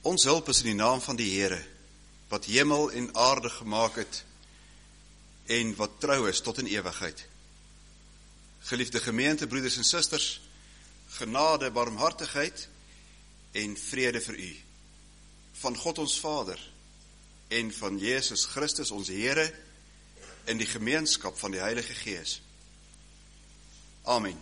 Ons hulp is in die naam van die Here, wat hemel en aarde gemaak het, en wat trou is tot in ewigheid. Geliefde gemeente, broeders en susters, genade, barmhartigheid en vrede vir u, van God ons Vader, en van Jezus Christus ons Here, in die gemeenskap van die Heilige Gees. Amen.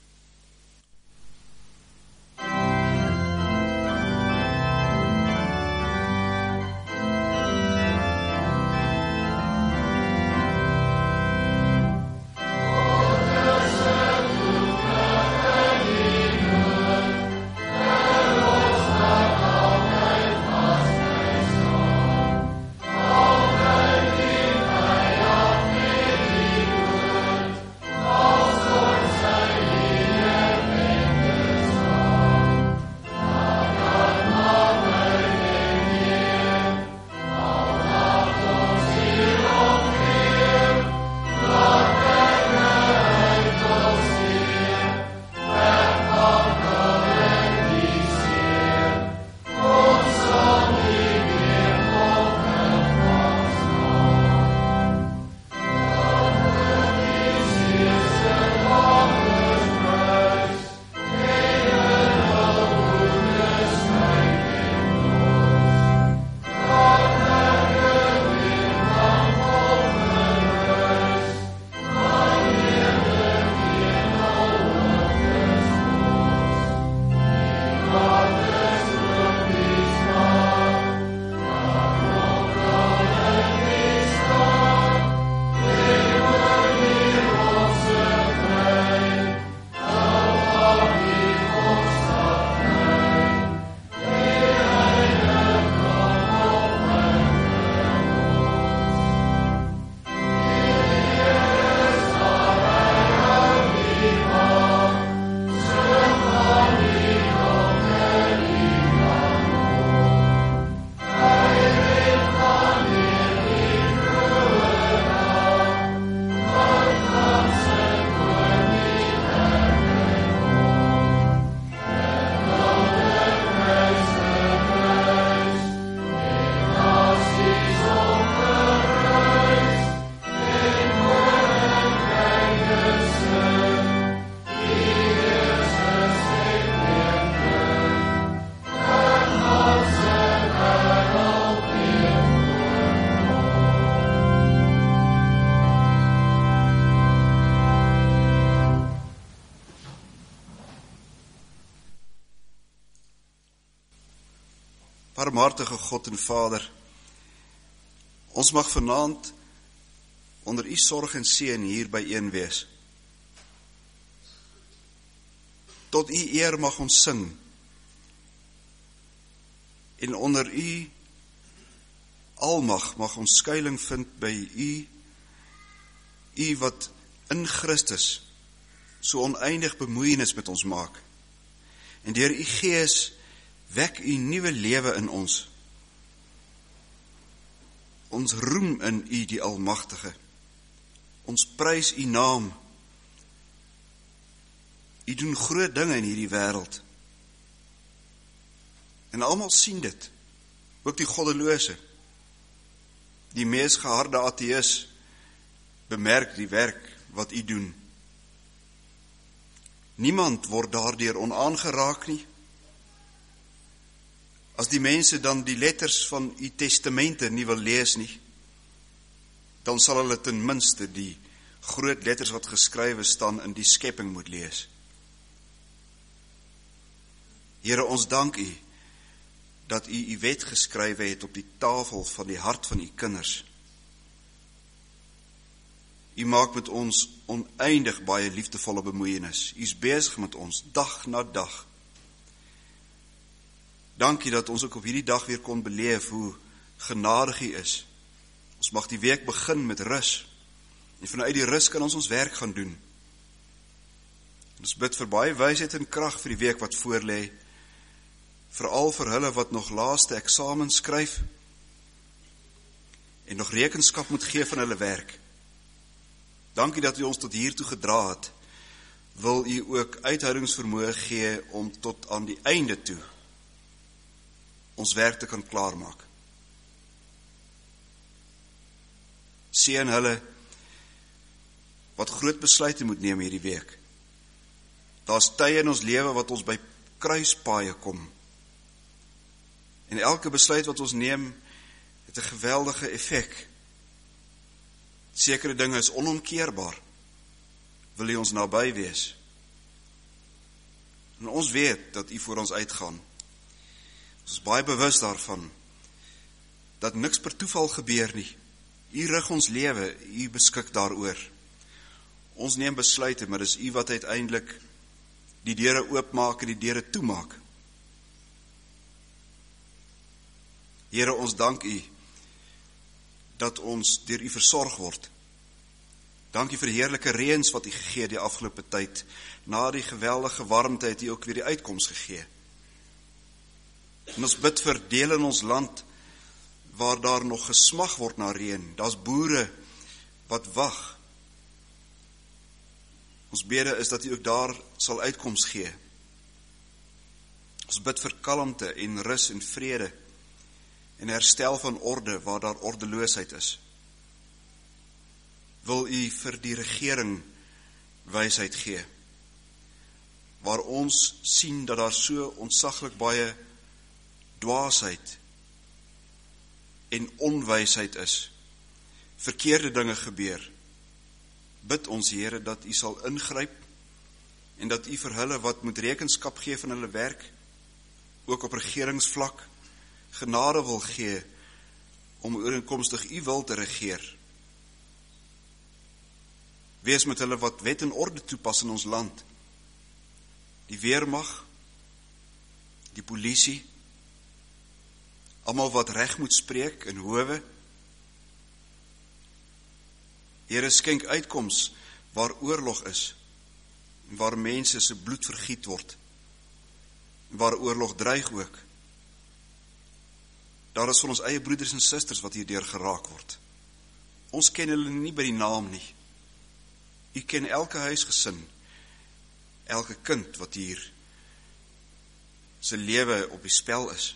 Barmhartige God en Vader, ons mag vanaand onder u sorg en seën hier byeen wees. Tot u eer mag ons sing, en onder u almag mag ons skuiling vind by u, u wat in Christus so oneindig bemoeienis met ons maak. En deur u Gees wek u nuwe lewe in ons. Ons roem in u die Almagtige. Ons prys u naam. U doen groot dinge in hierdie wêreld. En almal sien dit. Ook die goddelose. Die mees geharde ateïs bemerk die werk wat u doen. Niemand word daardeur onaangeraak nie. As die mense dan die letters van u testamente nie wil lees nie, dan sal hulle ten minste die groot letters wat geskrywe staan in die skepping moet lees. Here, ons dank u dat u u wet geskrywe het op die tafel van die hart van u kinders. U maak met ons oneindig baie liefdevolle bemoeienis. U is besig met ons dag na dag. Dankie dat ons ook op hierdie dag weer kon beleef hoe genadig u is. Ons mag die week begin met rus. En vanuit die rus kan ons werk gaan doen. Ons bid vir baie wysheid en krag vir die week wat voorlê. Veral vir hulle wat nog laaste eksamen skryf en nog rekenskap moet gee van hulle werk. Dankie dat u ons tot hier toe gedra het. Wil u ook uithoudingsvermoë gee om tot aan die einde toe ons werk te kan klaarmaak. Seën hulle wat groot besluite moet neem hierdie week. Daar's tye in ons lewe wat ons by kruispaaie kom. En elke besluit wat ons neem, het 'n geweldige effek. Sekere dinge is onomkeerbaar. Wil U ons naby wees? En ons weet dat U voor ons uitgaan. Ons is baie bewus daarvan, dat niks per toeval gebeur nie. U rig ons lewe, U beskik daaroor. Ons neem besluite, maar dis U wat uiteindelik die deure oopmaak en die deure toemaak. Here, ons dank U dat ons deur U versorg word. Dankie vir die heerlike reëns wat U gegee die afgelope tyd. Na die geweldige warmte het U ook weer die uitkoms gegee. En ons bid vir dele in ons land waar daar nog gesmag word na reën. Daar's boere wat wag. Ons bede is dat U ook daar sal uitkoms gee. Ons bid vir kalmte en rus en vrede en herstel van orde waar daar ordeloosheid is. Wil U vir die regering wysheid gee, waar ons sien dat daar so ontsaglik baie dwaasheid en onwysheid is, verkeerde dinge gebeur. Bid ons, Here, dat U sal ingryp en dat U vir hulle wat moet rekenskap gee van hulle werk, ook op regeringsvlak, genade wil gee om ooreenkomstig U wil te regeer. Wees met hulle wat wet en orde toepas in ons land. Die weermag, die polisie, almal wat reg moet spreek in howe. Here, skenk uitkoms waar oorlog is, en waar mense se bloed vergiet word, en waar oorlog dreig ook. Daar is van ons eie broeders en susters wat hierdeur geraak word. Ons ken hulle nie by die naam nie. U ken elke huisgesin, elke kind wat hier sy lewe op die spel is.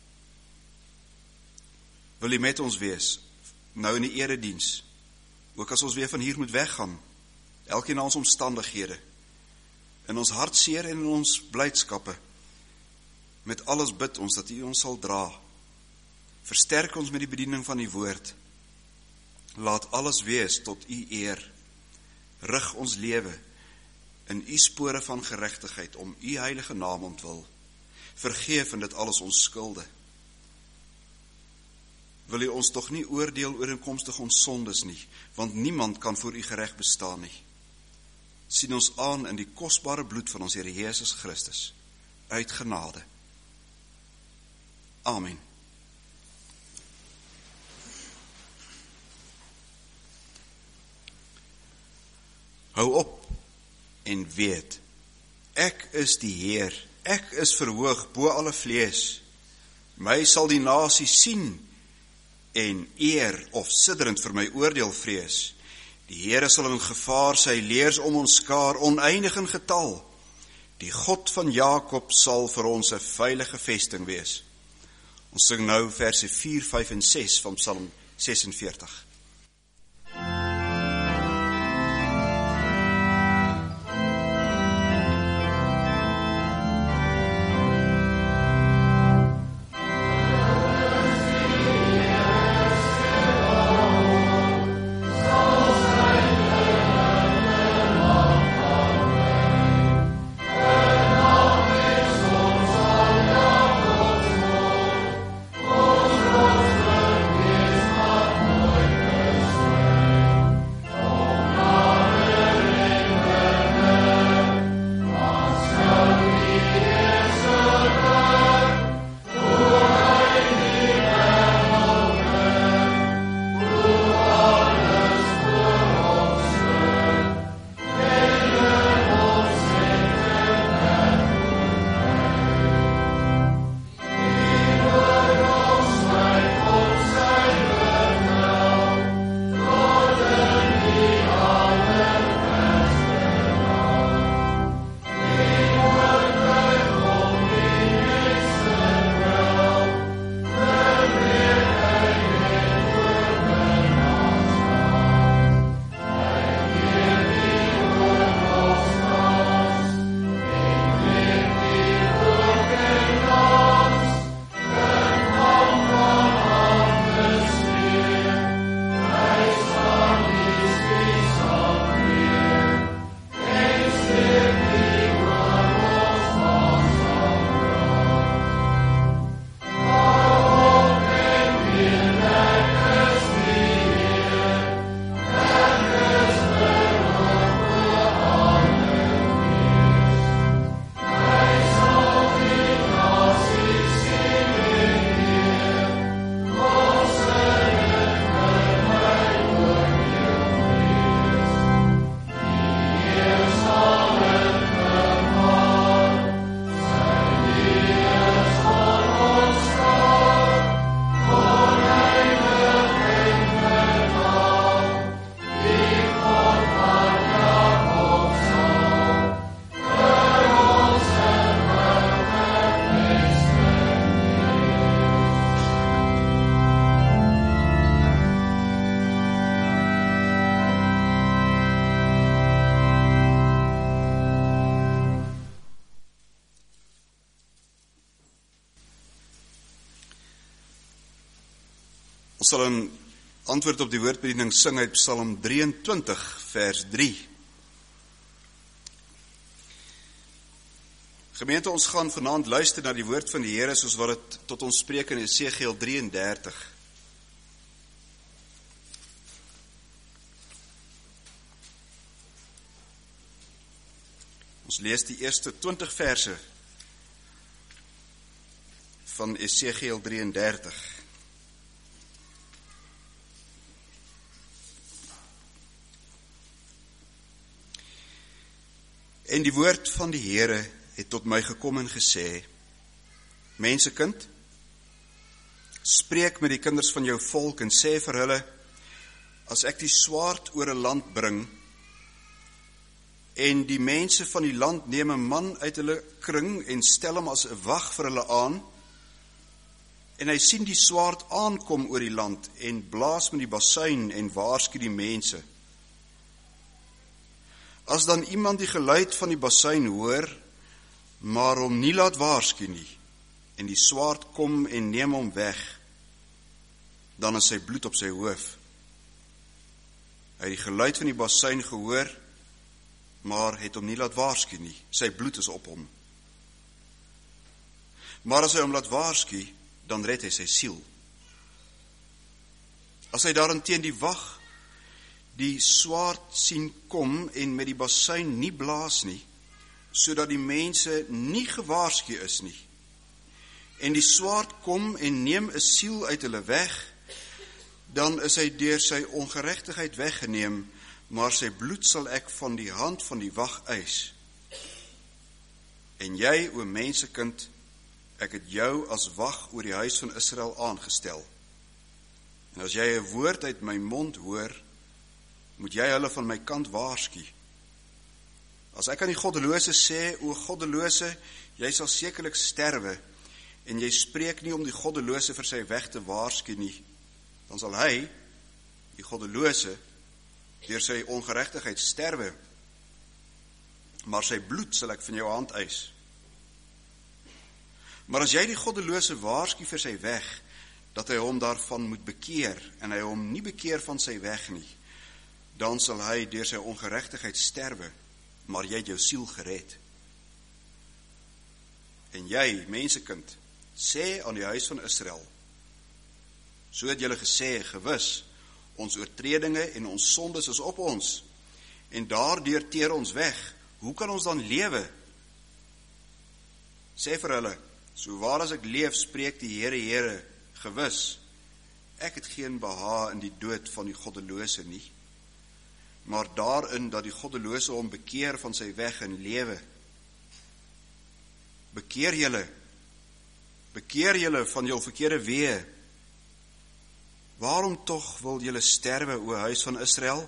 Wil U met ons wees, nou in die erediens, ook as ons weer van hier moet weggaan, elkeen na ons omstandighede, in ons hartseer en in ons blydskappe, met alles bid ons dat U ons sal dra. Versterk ons met die bediening van die woord. Laat alles wees tot U eer. Rig ons lewe in U spore van geregtigheid om U heilige naam ontwil. Vergeef in dit alles ons skulde. Wil U ons tog nie oordeel ooreenkomstig ons sondes nie, want niemand kan voor U gereg bestaan nie. Sien ons aan in die kosbare bloed van ons Here Jesus Christus, uit genade. Amen. Hou op en weet, ek is die Heer, ek is verhoog bo alle vlees. My sal die nasie sien en eer of sidderend vir my oordeel vrees. Die Here sal in gevaar sy leers om ons skaar, oneindig in getal. Die God van Jakob sal vir ons 'n veilige vesting wees. Ons sing nou verse 4, 5 en 6 van Psalm 46. Ons sal in antwoord op die woordbediening sing uit Psalm 23 vers 3. Gemeente, ons gaan vanaand luister na die woord van die Here soos wat dit tot ons spreek in Esegiel 33. Ons lees die eerste 20 verse van Esegiel 33. En die woord van die Here het tot my gekom en gesê: Mensekind, spreek met die kinders van jou volk en sê vir hulle: as ek die swaard oor 'n land bring, en die mense van die land neem 'n man uit hulle kring en stel hom as 'n wag vir hulle aan, en hy sien die swaard aankom oor die land en blaas met die basuin en waarsku die mense. As dan iemand die geluid van die basuin hoor, maar hom nie laat waarsku nie, en die swaard kom en neem hom weg, dan is sy bloed op sy hoof. Hy het die geluid van die basuin gehoor, maar het hom nie laat waarsku nie, sy bloed is op hom. Maar as hy hom laat waarsku, dan red hy sy siel. As hy daarenteen die wag die swaard sien kom en met die basuin nie blaas nie, sodat die mense nie gewaarsku is nie, en die swaard kom en neem 'n siel uit hulle weg, dan is hy deur sy ongeregtigheid weggeneem, maar sy bloed sal ek van die hand van die wag eis. En jy, o mensekind, ek het jou as wag oor die huis van Israel aangestel. En as jy 'n woord uit my mond hoor, moet jy hulle van my kant waarsku. As ek aan die goddelose sê: o goddelose, jy sal sekerlik sterwe, en jy spreek nie om die goddelose vir sy weg te waarsku nie, dan sal hy, die goddelose, deur sy ongeregtigheid sterwe, maar sy bloed sal ek van jou hand eis. Maar as jy die goddelose waarsku vir sy weg, dat hy hom daarvan moet bekeer, en hy hom nie bekeer van sy weg nie, dan sal hy deur sy ongeregtigheid sterwe, maar jy het jou siel gered. En jy, mensekind, sê aan die huis van Israel: so het julle gesê, gewis, ons oortredinge en ons sondes is op ons, en daardeur teer ons weg. Hoe kan ons dan lewe? Sê vir hulle: so waar as ek leef, spreek die Here, Here, gewis, ek het geen behaag in die dood van die goddelose nie, maar daarin dat die goddelose hom bekeer van sy weg en lewe. Bekeer julle van jou verkeerde weë. Waarom tog wil julle sterwe, o huis van Israel?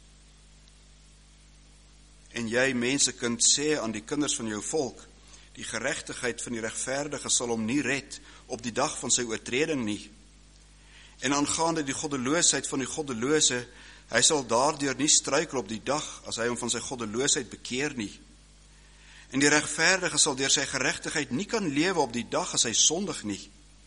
En jy, mensekind, sê aan die kinders van jou volk: die geregtigheid van die regverdige sal hom nie red op die dag van sy oortreding nie. En aangaande die goddeloosheid van die goddelose, hy sal daardeur nie struikel op die dag as hy hom van sy goddeloosheid bekeer nie. En die regverdige sal deur sy geregtigheid nie kan lewe op die dag as hy sondig nie.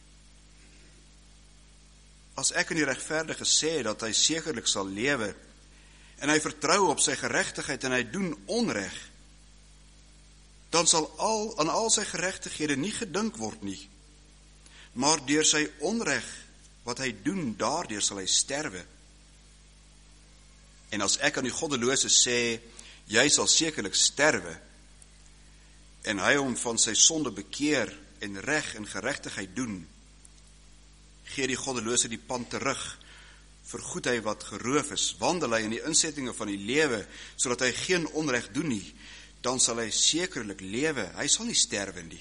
As ek aan die regverdige sê dat hy sekerlik sal lewe, en hy vertrou op sy geregtigheid en hy doen onreg, dan sal aan al sy geregtighede nie gedink word nie, maar deur sy onreg wat hy doen, daardeur sal hy sterwe. En as ek aan die goddelose sê: jy sal sekerlik sterwe, en hy hom van sy sonde bekeer en reg en geregtigheid doen, gee die goddelose die pand terug, vergoed hy wat geroof is, wandel hy in die insettinge van die lewe, sodat hy geen onreg doen nie, dan sal hy sekerlik lewe, hy sal nie sterwe nie.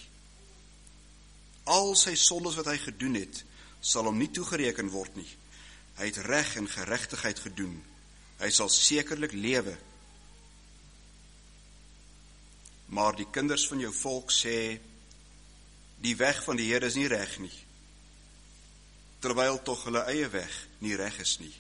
Al sy sondes wat hy gedoen het, sal hom nie toegereken word nie. Hy het reg en geregtigheid gedoen, hy sal sekerlik lewe. Maar die kinders van jou volk sê: die weg van die Here is nie reg nie, terwyl tog hulle eie weg nie reg is nie.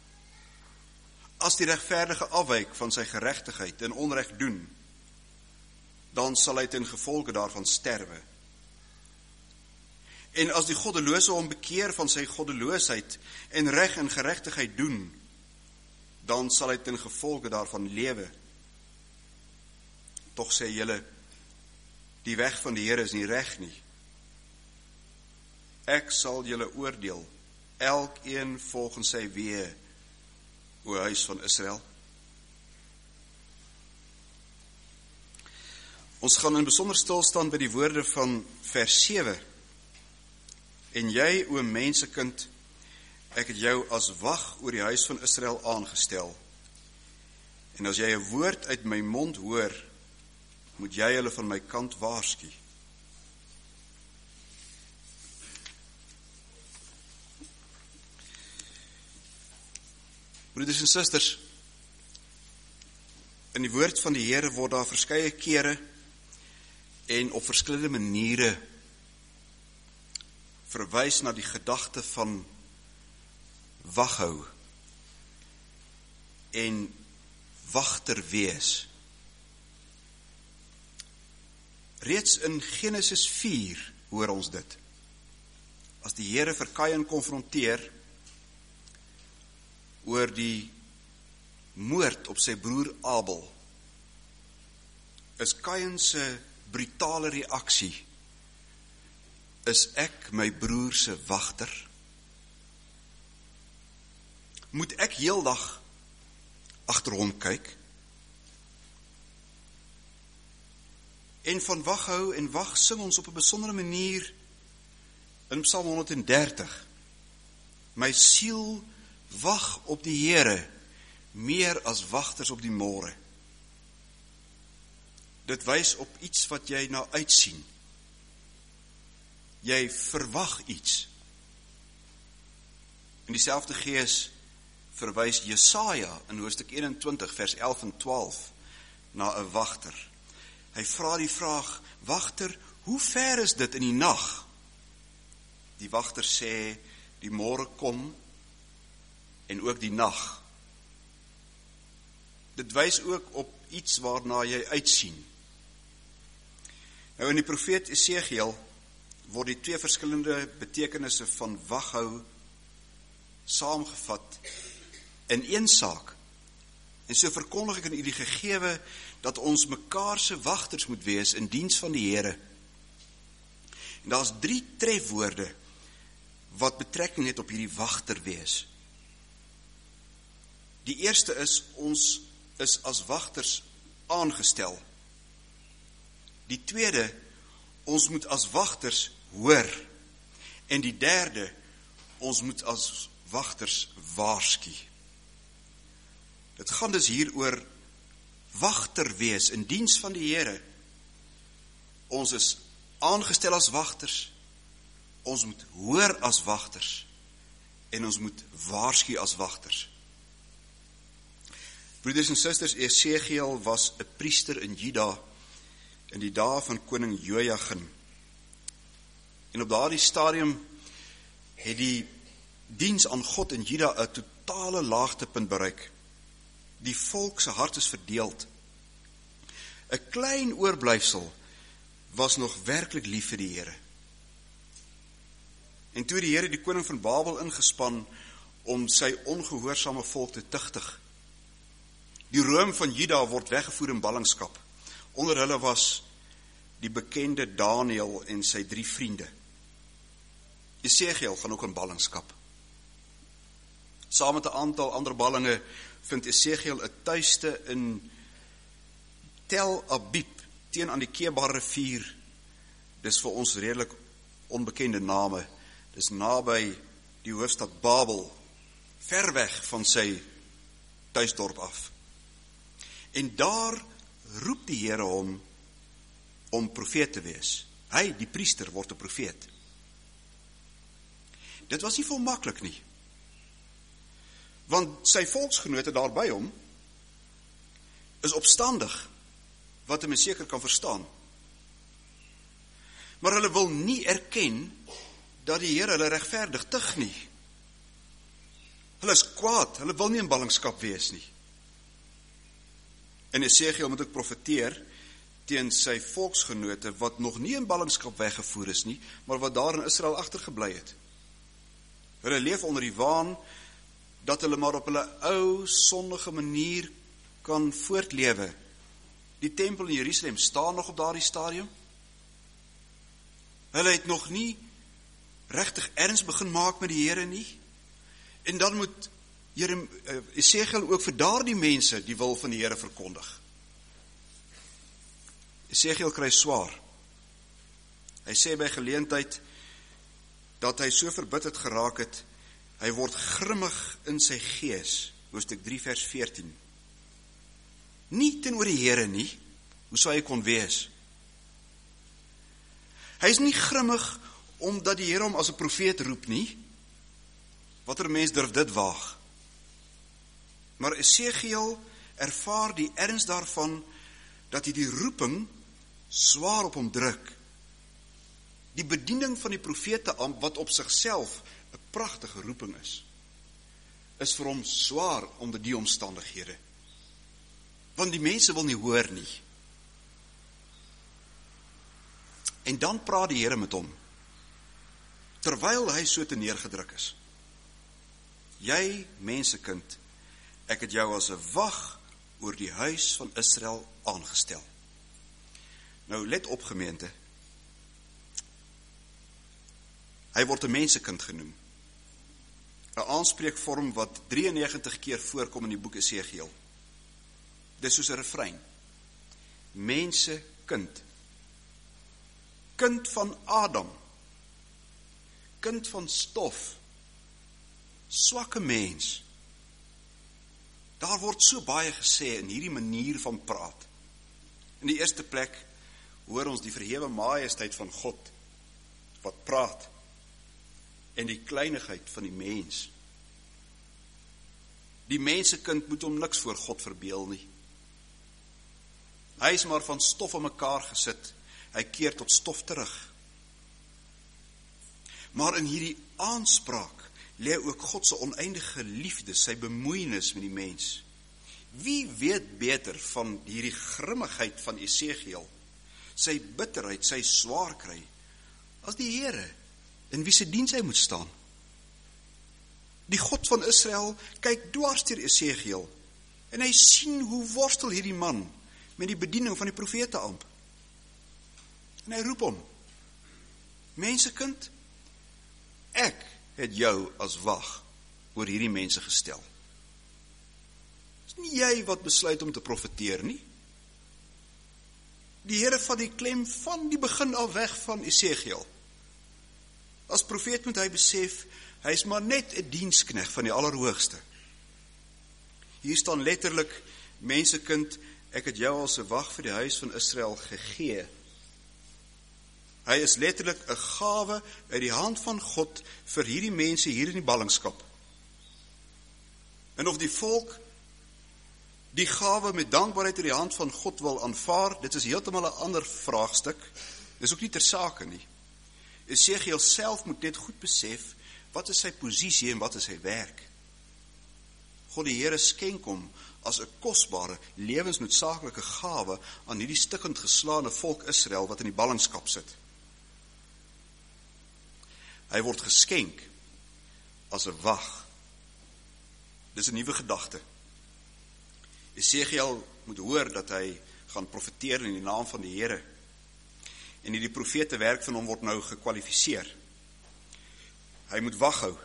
As die regverdige afwyk van sy geregtigheid en onreg doen, dan sal hy ten gevolge daarvan sterwe. En as die goddelose hom bekeer van sy goddeloosheid en reg en geregtigheid doen, dan sal hy ten gevolge daarvan lewe. Tog sê julle, die weg van die Here is nie reg nie. Ek sal julle oordeel, elkeen volgens sy weë, o huis van Israel. Ons gaan in besonder stilstaan by die woorde van vers 7. En jy, o mensekind, ek het jou as wag oor die huis van Israel aangestel. En as jy 'n woord uit my mond hoor, moet jy hulle van my kant waarsku. Broeders en susters, in die woord van die Here word daar verskeie kere en op verskillende maniere verwys na die gedagte van waghou en wagter wees. Reeds in Genesis 4 hoor ons dit. As die Here vir Kain konfronteer oor die moord op sy broer Abel, is Kain se brutale reaksie: is ek my broer se wagter? Moet ek heeldag agter hom kyk? En van waghou en wag sing ons op 'n besondere manier in Psalm 130. My siel wag op die Here meer as wagters op die môre. Dit wys op iets wat jy na uitsien. Jy verwag iets. In dieselfde gees verwys Jesaja in hoofstuk 21 vers 11 en 12 na 'n wagter. Hy vra die vraag: wagter, hoe ver is dit in die nag? Die wagter sê: die môre kom en ook die nag. Dit wys ook op iets waarna jy uitsien. Nou in die profeet Esegiel word die twee verskillende betekenisse van waghou saamgevat in een saak. En so verkondig ek aan u die gegewe dat ons mekaar se wagters moet wees in diens van die Here. En daar's 3 trefwoorde wat betrekking het op hierdie wagter wees. Die eerste is, ons is as wagters aangestel. Die tweede, ons moet as wagters hoor. En die derde, ons moet as wagters waarsku. Dit gaan dus hier oor wagter wees in diens van die Here. Ons is aangestel as wagters, ons moet hoor as wagters en ons moet waarsku as wagters. Broeders en susters, Esegiel was 'n priester in Juda in die dae van koning Jojagin. En op daardie stadium het die diens aan God in Juda 'n totale laagtepunt bereik. Die volk se hart is verdeeld. 'n klein oorblyfsel was nog werklik lief vir die Here. En toe die Here die koning van Babel ingespan om sy ongehoorsame volk te tugtig. Die room van Juda word weggevoer in ballingskap. Onder hulle was die bekende Daniël en sy 3 vriende. Esegiel gaan ook in ballingskap. Saam met 'n aantal ander ballinge vind Esegiel 'n tuiste in Tel Abib, teen aan die Kebar rivier. Dis vir ons redelik onbekende name. Dis naby die hoofstad Babel, ver weg van sy tuisdorp af. En daar roep die Here hom om profeet te wees. Hy, die priester, word 'n profeet. Dit was nie volmaklik nie. Want sy volksgenote daar by hom is opstandig, wat 'n mens seker kan verstaan. Maar hulle wil nie erken dat die Here hulle regverdig tug nie. Hulle is kwaad, hulle wil nie in ballingskap wees nie. En Esegiel moet ook profeteer teen sy volksgenote, wat nog nie in ballingskap weggevoer is nie, maar wat daar in Israel agtergebly het. Hulle leef onder die waan, dat hulle maar op hulle ou, sondige manier kan voortlewe. Die tempel in Jerusalem staan nog op daardie stadium. Hulle het nog nie regtig erns begin maak met die Here nie. En dan moet Esegiel ook vir daardie mense die wil van die Here verkondig. Esegiel kry swaar. Hy sê by geleentheid dat hy so verbitterd geraak het, hy word grimmig in sy gees, hoofstuk 3 vers 14. Nie teenoor die Here nie, hoe sou hy kon wees? Hy is nie grimmig omdat die Here hom as 'n profeet roep nie. Watter mens durf dit waag? Maar Esegiel ervaar die erns daarvan dat hy die roeping swaar op hom druk. Die bediening van die profeteambt, wat op sigself 'n pragtige roeping is vir hom swaar onder die omstandighede. Want die mense wil nie hoor nie. En dan praat die Here met hom, terwyl hy so te neergedruk is. Jy, mensekind, ek het jou as 'n wag oor die huis van Israel aangestel. Nou, let op gemeente. Hy word 'n mensekind genoem. 'n Aanspreekvorm wat 93 keer voorkom in die boek Esegiel. Dis soos 'n refrein. Mensekind. Kind van Adam. Kind van stof. Swakke mens. Daar word so baie gesê in hierdie manier van praat. In die eerste plek hoor ons die verhewe majesteit van God wat praat en die kleinigheid van die mens. Die mensekind moet hom niks voor God verbeel nie. Hy is maar van stof aan mekaar gesit. Hy keer tot stof terug. Maar in hierdie aanspraak lê ook God se oneindige liefde, sy bemoeienis met die mens. Wie weet beter van hierdie grimmigheid van Esegiel, sy bitterheid, sy swaar kry, as die Here, in wie se diens hy moet staan? Die God van Israel kyk dwars deur Esegiel, en hy sien hoe worstel hierdie man met die bediening van die profeteambt. En hy roep hom, mensekind, ek het jou as wag oor hierdie mense gestel. Is nie jy wat besluit om te profeteer nie. Die Here vat die klem van die begin af weg van Esegiel. As profeet moet hy besef, hy is maar net 'n diensknegt van die Allerhoogste. Hier staan letterlik, mensekind, ek het jou as 'n wag vir die huis van Israel gegee. Hy is letterlik 'n gawe uit die hand van God vir hierdie mense hier in die ballingskap. En of die volk die gawe met dankbaarheid uit die hand van God wil aanvaar, dit is heeltemal 'n ander vraagstuk. Dis ook nie ter sake nie. Esegiel self moet net goed besef, wat is sy posisie en wat is sy werk. God die Here skenk hom as 'n kosbare, lewensnoodsaaklike gawe aan hierdie stikkend geslaane volk Israel wat in die ballingskap sit. Hy word geskenk as 'n wag. Dis 'n nuwe gedagte. Esegiel moet hoor dat hy gaan profeteer in die naam van die Here. En hierdie profete werk van hom word nou gekwalifiseer. Hy moet wag hou.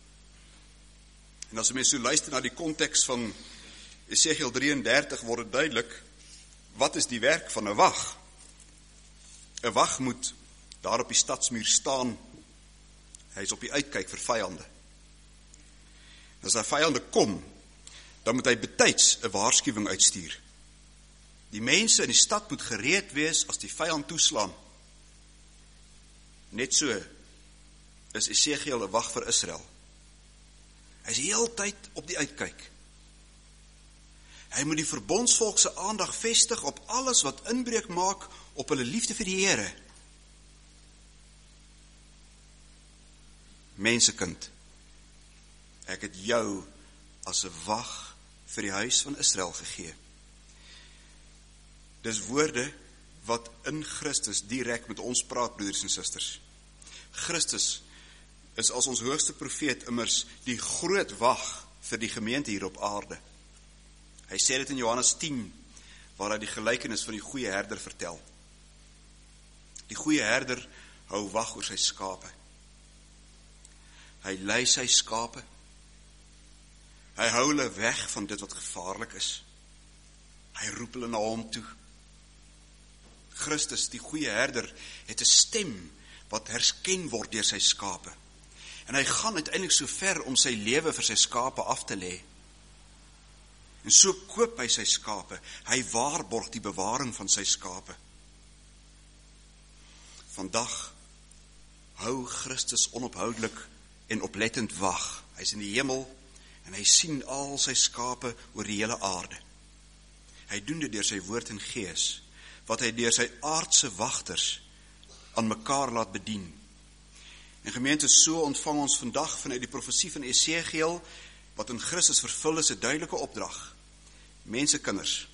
En as mens so luister na die konteks van Esegiel 33, word dit duidelik, wat is die werk van 'n wag? 'n Wag moet daar op die stadsmuur staan. Hy is op die uitkyk vir vyande. As hy vyande kom, dan moet hy betyds 'n waarskuwing uitstuur. Die mense in die stad moet gereed wees as die vyand toeslaan. Net so is Esegiel 'n wag vir Israel. Hy is heeltyd op die uitkyk. Hy moet die verbondsvolk se aandag vestig op alles wat inbreuk maak op hulle liefde vir die Here. Mensekind, ek het jou as 'n wag vir die huis van Israel gegee. Dis woorde wat in Christus direk met ons praat, broeders en susters. Christus is as ons hoogste profeet immers die groot wag vir die gemeente hier op aarde. Hy sê dit in Johannes 10, waar hy die gelykenis van die goeie herder vertel. Die goeie herder hou wag oor sy skape. Hy lei sy skape. Hy hou hulle weg van dit wat gevaarlik is. Hy roep hulle na hom toe. Christus, die goeie herder, het 'n stem wat hersken word deur sy skape. En hy gaan uiteindelik so ver om sy lewe vir sy skape af te lê. En so koop hy sy skape. Hy waarborg die bewaring van sy skape. Vandag hou Christus onophoudelik en oplettend wag. Hy is in die hemel en hy sien al sy skape oor die hele aarde. Hy doen dit deur sy woord en gees, wat hy deur sy aardse wagters aan mekaar laat bedien. En gemeente, so ontvang ons vandag vanuit die profesie van Esegiel, wat in Christus vervul is, 'n duidelike opdrag. Mensekinders,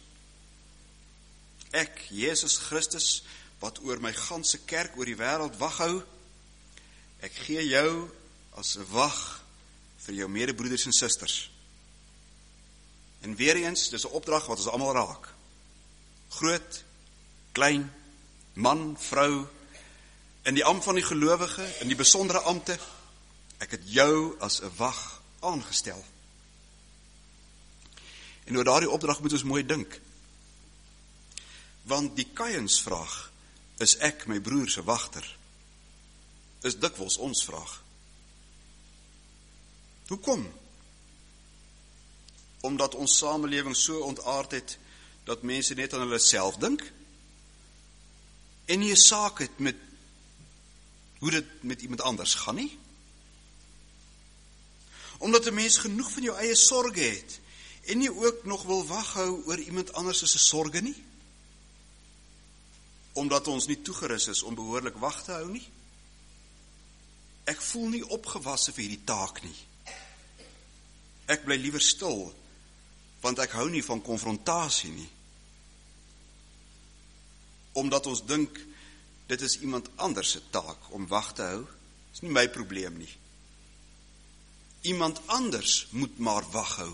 ek, Jesus Christus, wat oor my ganse kerk oor die wêreld wag hou, ek gee jou as 'n wag vir jou medebroeders en susters. En weer eens, dis 'n opdrag wat ons almal raak. Groot, klein, man, vrou, in die ampt van die gelowige, in die besondere ampte, ek het jou as 'n wag aangestel. En oor daardie opdrag moet ons mooi dink. Want die Kainsvraag, is ek my broer se wagter, is dikwels ons vraag. Hoekom? Omdat ons samelewing so ontaard het, dat mense net aan hulle self dink, en nie 'n saak het met hoe dit met iemand anders gaan nie. Omdat 'n mens genoeg van jou eie sorge het, en nie ook nog wil wag hou oor iemand anders se sorge nie. Omdat ons nie toegerus is om behoorlik wag te hou nie. Ek voel nie opgewasse vir hierdie taak nie. Ek bly liewer stil, want ek hou nie van konfrontasie nie. Omdat ons dink, dit is iemand anders se taak om wag te hou, is nie my probleem nie. Iemand anders moet maar wag hou.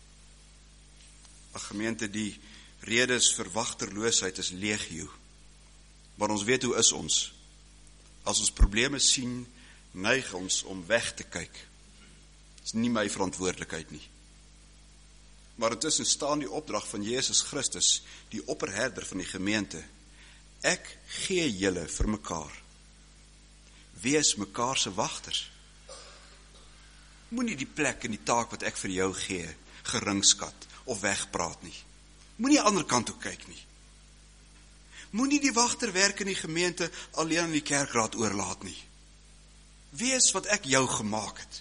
'n Gemeente, die redes vir wagterloosheid is legio. Maar ons weet hoe is ons. As ons probleme sien, neig ons om weg te kyk. Dit is nie my verantwoordelikheid nie. Maar intussen staan die opdrag van Jesus Christus, die opperherder van die gemeente. Ek gee julle vir mekaar. Wees mekaar se wagters. Moenie die plek en die taak wat ek vir jou gee, geringskat of wegpraat nie. Moenie ander kant toe kyk nie. Moenie die wagterwerk in die gemeente alleen aan die kerkraad oorlaat nie. Wees wat ek jou gemaak het.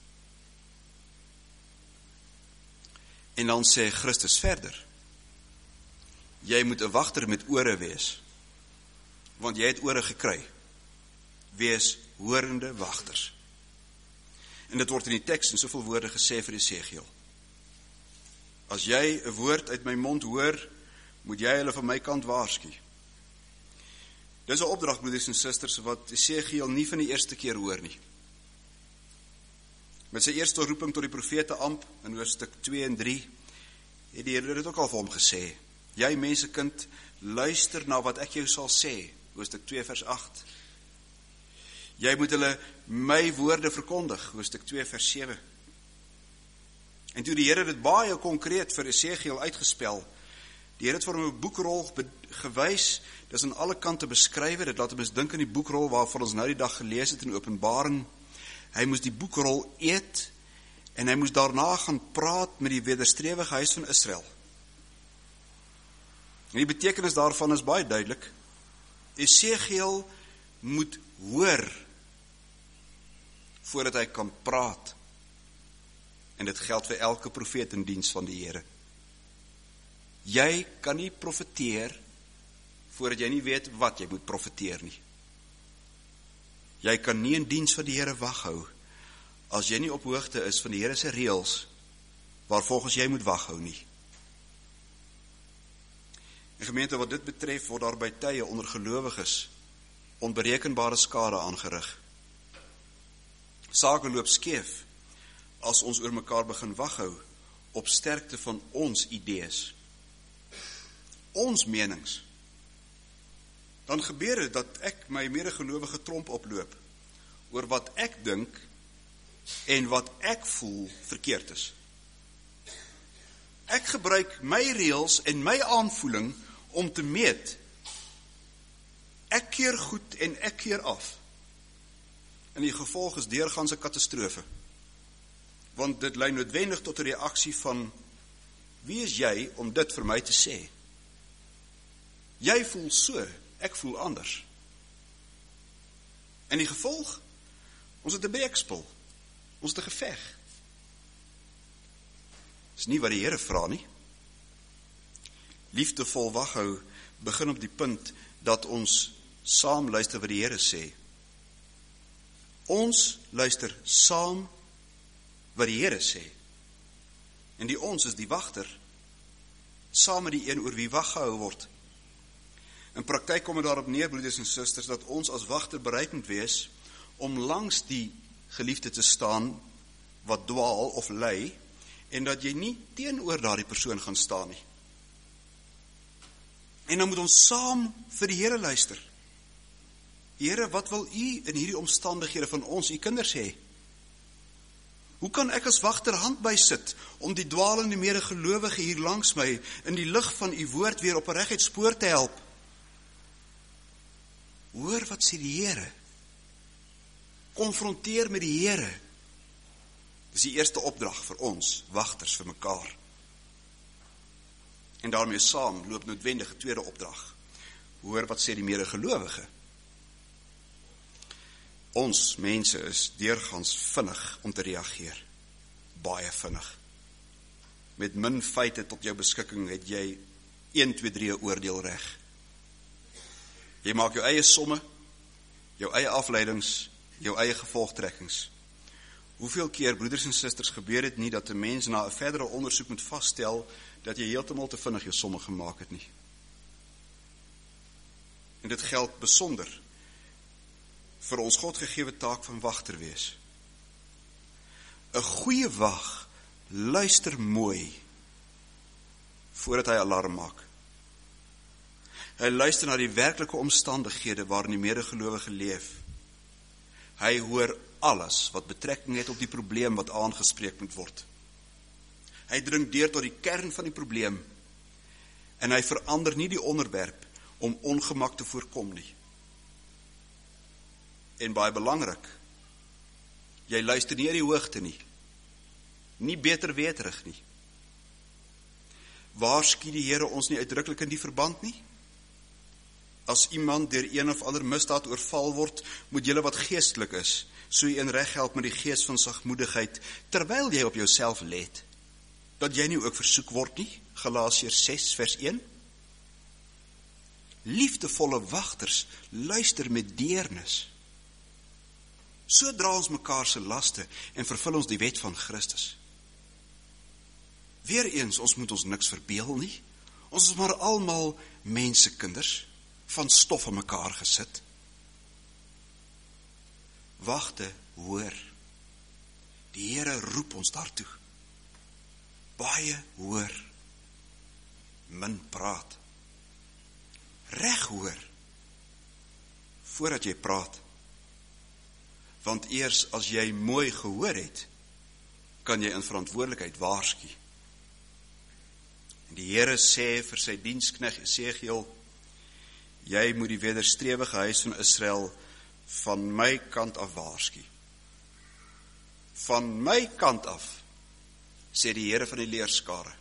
En dan sê Christus verder, jy moet 'n wagter met ore wees, want jy het ore gekry. Wees horende wagters. En dit word in die teks in soveel woorde gesê vir Esegiel. As jy 'n woord uit my mond hoor, moet jy hulle van my kant waarsku. Dis 'n opdrag, broeders en susters, wat Esegiel nie van die eerste keer hoor nie. Met sy eerste roeping tot die profete amp in hoofstuk 2 en 3, het die Here dit ook al vir hom gesê. Jy mensekind, luister na wat ek jou sal sê, hoofstuk 2 vers 8. Jy moet hulle my woorde verkondig, hoofstuk 2 vers 7. En toe die Here dit baie konkreet vir Esegiel uitgespel, die Here het vir hom 'n boekrol gewys, dis aan alle kante beskrywe, dit laat ons dink aan die boekrol waarvan ons nou die dag gelees het in Openbaring. Hy moes die boekrol eet, en hy moes daarna gaan praat met die wederstrewige huis van Israel. En die betekenis daarvan is baie duidelik. Esegiel moet hoor, voordat hy kan praat. En dit geld vir elke profeet in diens van die Here. Jy kan nie profeteer, voordat jy nie weet wat jy moet profeteer nie. Jy kan nie in diens van die Here wag hou, as jy nie op hoogte is van die Here se reëls, waarvolgens jy moet wag hou nie. En gemeente, wat dit betref, word daar by tye onder gelowiges onberekenbare skade aangerig. Sake loop skeef as ons oor mekaar begin waghou op sterkte van ons idees, ons menings. Dan gebeur dit dat ek my medegelowige tromp oploop oor wat ek dink en wat ek voel verkeerd is. Ek gebruik my reëls en my aanvoeling om te meet. Ek keer goed en ek keer af. En die gevolg is deurgaans 'n katastrofe. Want dit lei noodwendig tot 'n reaksie van, wie is jy om dit vir my te sê? Jy voel so, ek voel anders. En die gevolg? Ons het 'n breekspel. Ons het 'n geveg. Dis nie wat die Here vra nie. Liefdevol waghou begin op die punt dat ons saam luister wat die Here sê. Ons luister saam wat die Here sê. En die ons is die wagter, saam met die een oor wie wag gehou word. In praktyk kom dit daarop neer, broeders en susters, dat ons as wagter bereid moet wees om langs die geliefde te staan wat dwaal of lei, en dat jy nie teenoor daardie persoon gaan staan nie. En dan moet ons saam vir die Here luister. Here, wat wil U in hierdie omstandighede van ons, U kinders, hê? Hoe kan ek as wagter hand bysit om die dwalende medegelowige hier langs my in die lig van U woord weer op 'n reguit spoor te help? Hoor wat sê die Here. Konfronteer met die Here. Dis die eerste opdrag vir ons, wagters vir mekaar. En daarmee saam loop noodwendig 'n tweede opdrag. Hoor wat sê die medegelowige. Ons mense is deurgaans vinnig om te reageer. Baie vinnig. Met min feite tot jou beskikking het jy 1, 2, 3 oordeel reg. Jy maak jou eie somme, jou eie afleidings, jou eie gevolgtrekkings. Hoeveel keer, broeders en susters, gebeur dit nie dat 'n mens na 'n verdere ondersoek moet vasstel dat jy heeltemal te vinnig jou somme gemaak het nie. En dit geld besonder vir ons Godgegewe taak van wagter wees. 'n Goeie wag luister mooi voordat hy alarm maak. Hy luister na die werklike omstandighede waarin die medegelowige leef. Hy hoor alles wat betrekking het op die probleem wat aangespreek moet word. Hy dring deur tot die kern van die probleem en hy verander nie die onderwerp om ongemak te voorkom nie. En baie belangrik, jy luister nie uit die hoogte nie beter weterig nie. Waarsku die Here ons nie uitdruklik in die verband nie? As iemand deur een of ander misdaad oorval word, moet julle wat geestelik is, so jy in reg help met die gees van sagmoedigheid, terwyl jy op jouself let, dat jy nie ook versoek word nie, Galasiërs 6 vers 1. Liefdevolle wagters luister met deernis. So dra ons mekaar se laste en vervul ons die wet van Christus. Weereens, ons moet ons niks verbeel nie. Ons is maar almal mensekinders van stof aan mekaar gesit. Wagte, hoor. Die Here roep ons daartoe. Baie hoor. Min praat. Reg hoor. Voordat jy praat. Want eers as jy mooi gehoor het, kan jy in verantwoordelikheid waarsku. En die Here sê vir sy diensknegt Esegiel, jy moet die wederstrewige huis van Israel van my kant af waarsku. Van my kant af, sê die Here van die leerskare.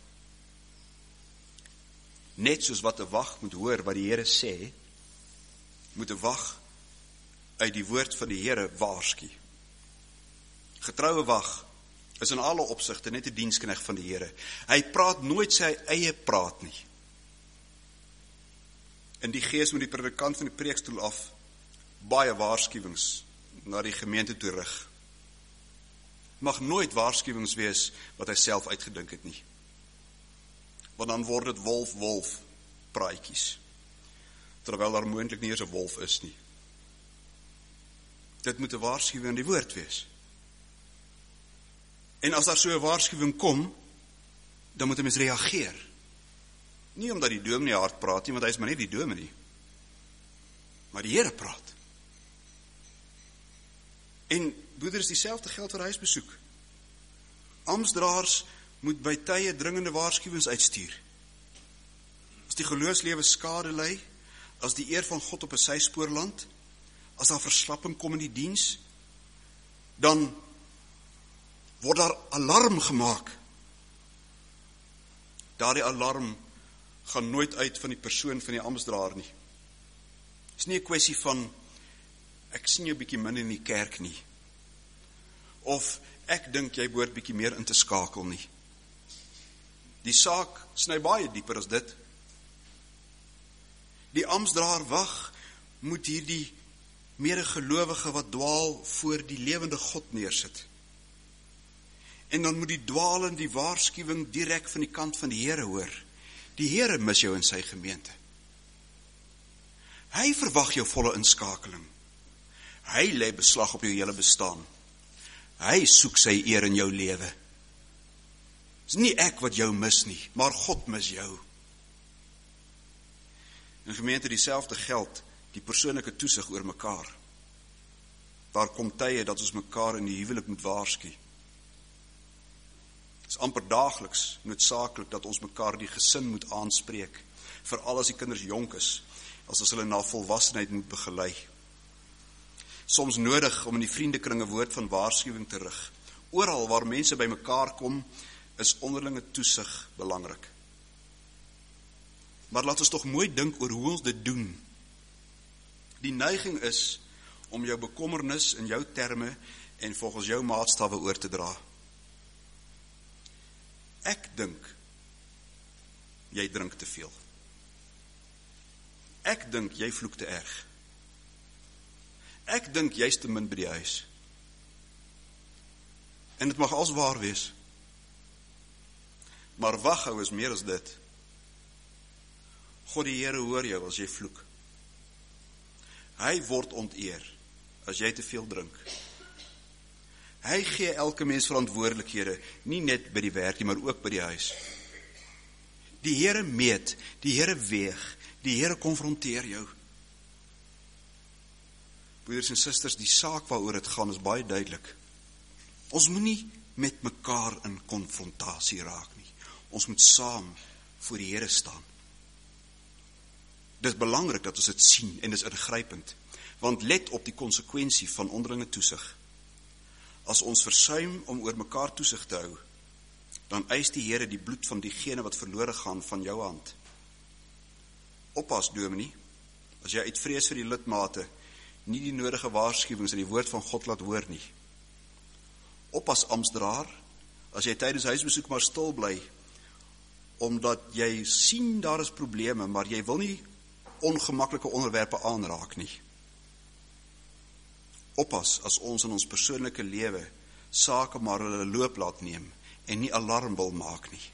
Net soos wat 'n wag moet hoor wat die Here sê, moet 'n wag uit die woord van die Here waarsku. Getroue wag is in alle opsigte net 'n diensknegt van die Here. Hy praat nooit sy eie praat nie. In die gees moet die predikant van die preekstoel af baie waarskuwings na die gemeente toe rig. Mag nooit waarskuwings wees wat hy self uitgedink het nie. Want dan word dit wolf, wolfpraatjies, terwyl daar moontlik nie eens 'n wolf is nie. Dit moet 'n waarskuwing in die woord wees. En as daar so 'n waarskuwing kom, dan moet 'n mens reageer. Nie omdat die dominee hard praat nie, want hy is maar net die dominee. Maar die Here praat. En broeders, dieselfde geld vir huisbesoek. Amptsdraers moet by tye dringende waarskuwings uitstuur. As die geloofslewe skade ly, as die eer van God op 'n syspoor land, as daar verslapping kom in die diens, dan word daar alarm gemaak. Daardie alarm gaan nooit uit van die persoon van die amptsdraer nie. Dit is nie 'n kwessie van, ek sien jou bietjie min in die kerk nie. Of, ek dink jy behoort bietjie meer in te skakel nie. Die saak sny baie dieper as dit. Die amptsdraer wag moet hierdie medegelowige wat dwaal voor die lewende God neersit. En dan moet die dwalende die waarskuwing direk van die kant van die Here hoor. Die Here mis jou in sy gemeente. Hy verwag jou volle inskakeling. Hy lê beslag op jou hele bestaan. Hy soek sy eer in jou lewe. Dis nie ek wat jou mis nie, maar God mis jou. In gemeente dieselfde geld, die persoonlike toesig oor mekaar. Daar kom tye dat ons mekaar in die huwelik moet waarsku. Dit is amper daagliks noodsaaklik dat ons mekaar die gesin moet aanspreek, veral as die kinders jonk is, as hulle na volwassenheid moet begelei. Soms nodig om in die vriendekring 'n woord van waarskuwing te rig. Oral waar mense by mekaar kom, is onderlinge toesig belangrik. Maar laat ons tog mooi dink oor hoe ons dit doen. Die neiging is om jou bekommernis in jou terme en volgens jou maatstawwe oor te dra. Ek dink jy drink te veel. Ek dink jy vloek te erg. Ek dink jy's te min by die huis. En dit mag als waar wees. Maar waghou is meer as dit. God die Here hoor jou as jy vloek. Hy word onteer as jy te veel drink. Hy gee elke mens verantwoordelikhede, nie net by die werk nie, maar ook by die huis. Die Here meet, die Here weeg, die Here konfronteer jou. Broeders en susters, die saak waaroor dit gaan is baie duidelik. Ons moet nie met mekaar in konfrontasie raak nie. Ons moet saam voor die Here staan. Dit is belangrik dat ons dit sien en dit is ingrypend, want let op die konsekwensie van onderlinge toesig. As ons versuim om oor mekaar toesig te hou, dan eis die Here die bloed van diegene wat verlore gaan van jou hand. Oppas, dominee, as jy uit vrees vir die lidmate nie die nodige waarskuwings in die woord van God laat hoor nie. Oppas, amptsdraer, as jy tydens huisbesoek maar stil bly, omdat jy sien daar is probleme, maar jy wil nie ongemaklike onderwerpe aanraak nie. Oppas as ons in ons persoonlike lewe sake maar hulle loop laat neem en nie alarm wil maak nie.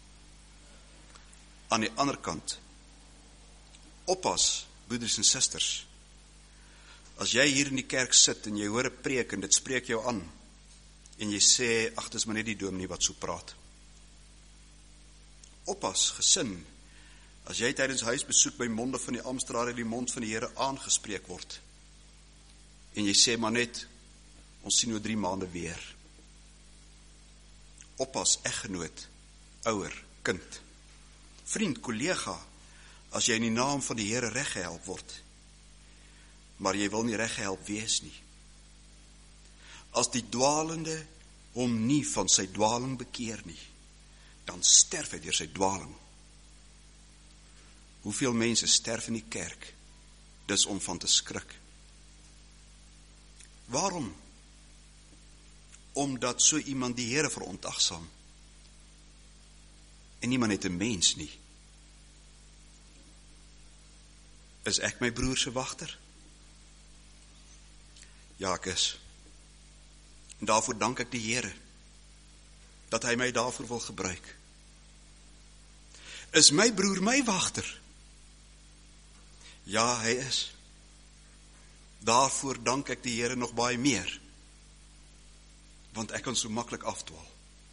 Aan die ander kant, oppas, broeders en susters, as jy hier in die kerk sit en jy hoor 'n preek en dit spreek jou aan en jy sê, ag, dis maar net die dominee wat so praat. Oppas, gesin, as jy tydens huisbesoek by monde van die amptsdraer in die mond van die Here aangespreek word en jy sê maar net, ons sien oor 3 maande weer. Oppas, eggenoot, ouer, kind, vriend, kollega, as jy in die naam van die Here reggehelp word, maar jy wil nie reggehelp wees nie. As die dwalende hom nie van sy dwaling bekeer nie, dan sterf hy deur sy dwaling. Hoeveel mense sterf in die kerk? Dis om van te skrik. Waarom? Omdat so iemand die Here verontagsaam. En niemand het 'n mens nie. Is ek my broer se wagter? Ja, ek is. En daarvoor dank ek die Here, dat hy my daarvoor wil gebruik. Is my broer my wagter? Ja, hy is. Daarvoor dank ek die Here nog baie meer, want ek kan so maklik afdwaal.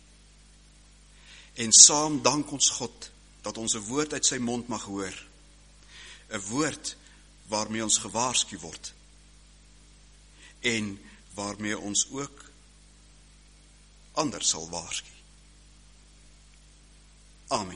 En saam dank ons God, dat ons 'n woord uit sy mond mag hoor, 'n woord waarmee ons gewaarsku word, en waarmee ons ook ander sal waarsku. Amen.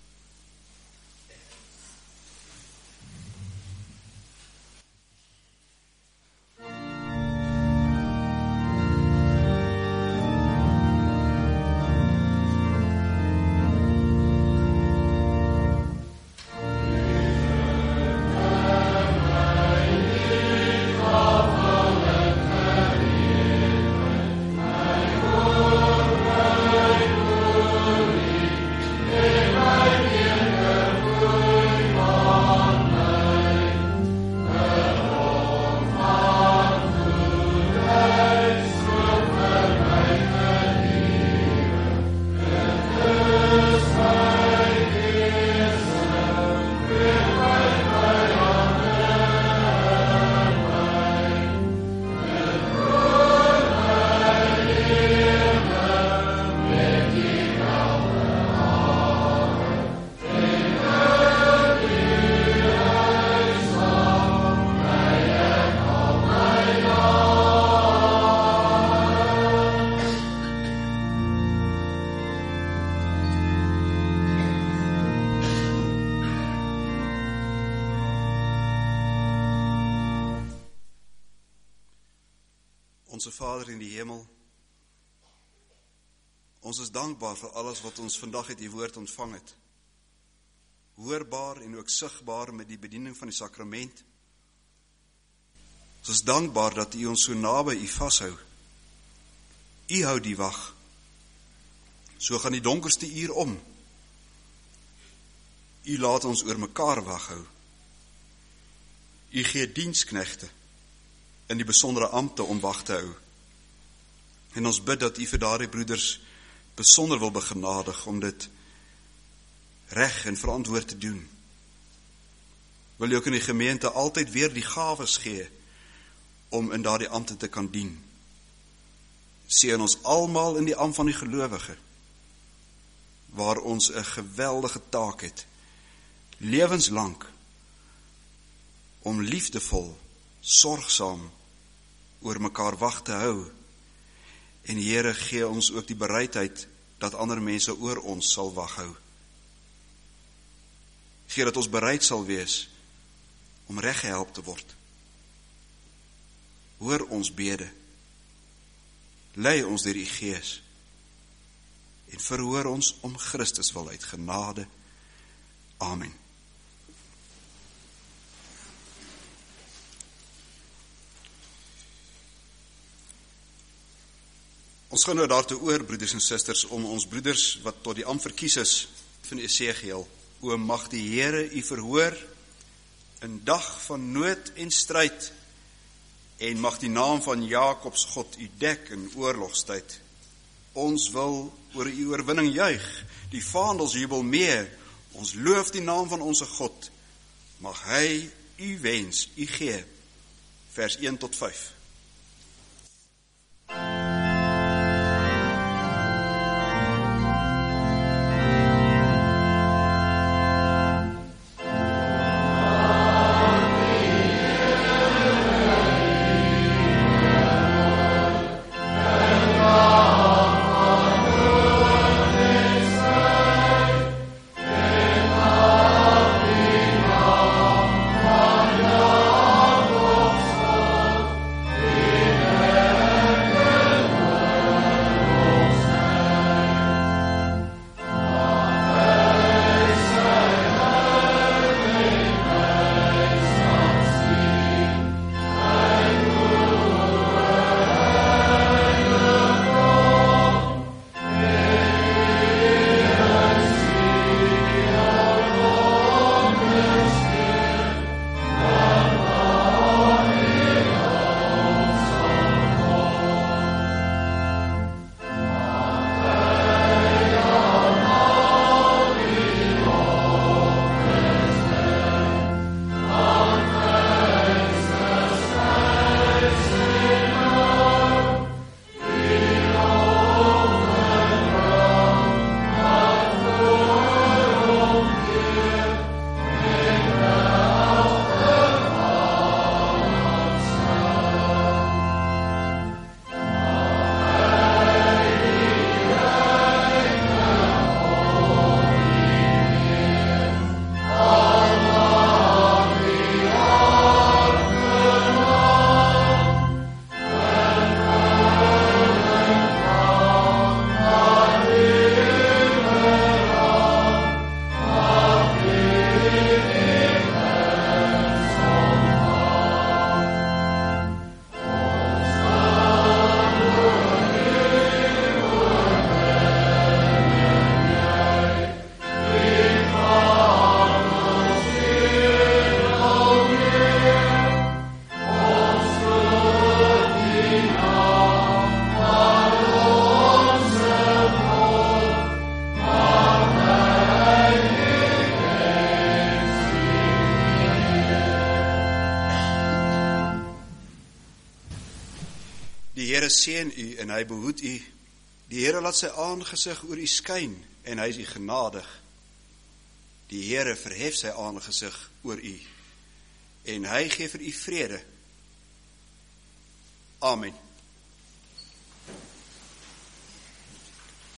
Onse Vader in die hemel, ons is dankbaar vir alles wat ons vandag uit die woord ontvang het. Hoorbaar en ook sigbaar met die bediening van die sakrament. Ons is dankbaar dat U ons so naby U vashou. U hou die wag. So gaan die donkerste uur om. U laat ons oor mekaar wag hou. U gee diensknegte in die besondere ampte om wag te hou. En ons bid dat U vir daardie broeders besonder wil begenadig om dit reg en verantwoord te doen. Wil U ook in die gemeente altyd weer die gawes gee om in daardie ampte te kan dien. Seën ons almal in die ampt van die gelowige, waar ons 'n geweldige taak het, lewenslank, om liefdevol, sorgsaam oor mekaar wag te hou. En die Here gee ons ook die bereidheid dat ander mense oor ons sal wag hou. Gee dat ons bereid sal wees om reg gehelp te word. Hoor ons bede. Lei ons deur U Gees. En verhoor ons om Christus wil uit genade. Amen. Ons gaan nou daartoe oor, broeders en susters, om ons broeders wat tot die ampt verkies is van Esegiel. O mag die Here U verhoor in dag van nood en stryd, en mag die naam van Jakobs God U dek in oorlogstyd. Ons wil oor U oorwinning juig, die vaandels jubel mee. Ons loof die naam van onze God. Mag hy U wens U gee. Vers 1 tot 5. seën u en hy behoed u. Die Here laat sy aangesig oor u skyn en hy is u genadig. Die Here verhef sy aangesig oor u en hy gee vir u vrede. Amen.